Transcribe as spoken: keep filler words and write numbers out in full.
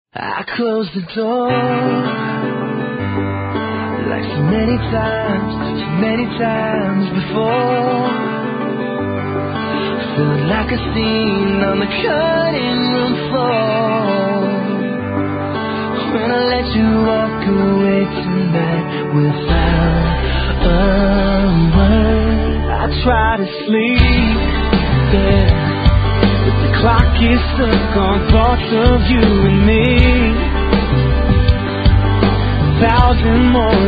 I closed the door like so many times, so many times before. Felt like a scene on the cutting room floor. When I let you walk away tonight without a word, I try to sleep, yeah, but the clock is stuck on thoughts of you and me. A thousand more